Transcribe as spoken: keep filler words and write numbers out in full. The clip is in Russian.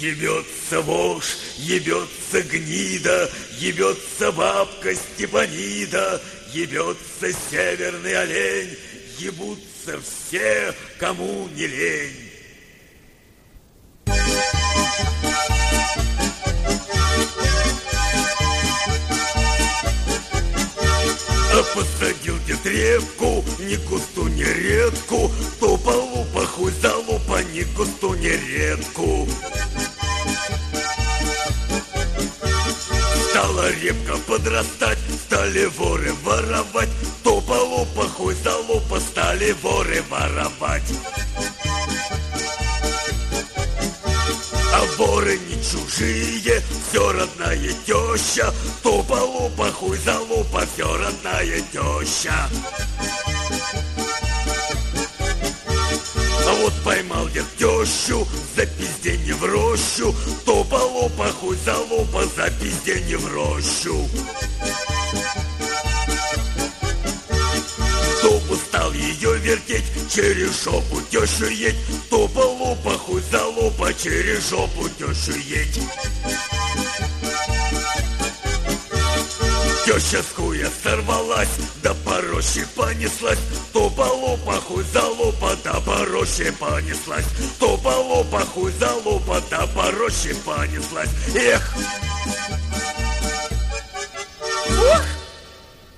Ебется вошь, ебется гнида, ебется бабка Степанида, ебется северный олень, ебутся все, кому не лень. А посадил дед репку, ни кусту, ни редку, тупа-лупа, хуй за лупа, ни кусту, ни редку. Стала репка подрастать, стали воры воровать, тупа-лупа, хуй за лупа, стали воры воровать. А воры не чужие, все родная теща, тупа-лупа, хуй за лупа, все родная теща. А вот поймал дед тещу за пизденье в рощу, тупа-лупа, хуй за лупа, за пизденье в рощу. Тупо стал ее вертеть, через жопу тещу едь, тупа-лупа, хуй за лупа, через жопу тещу едь. Теща с хуя сорвалась, да по роще понеслась, тупа-лупа, хуй за лупа, да по роще понеслась, тупа-лупа, хуй за лупа, да по роще понеслась. Эх!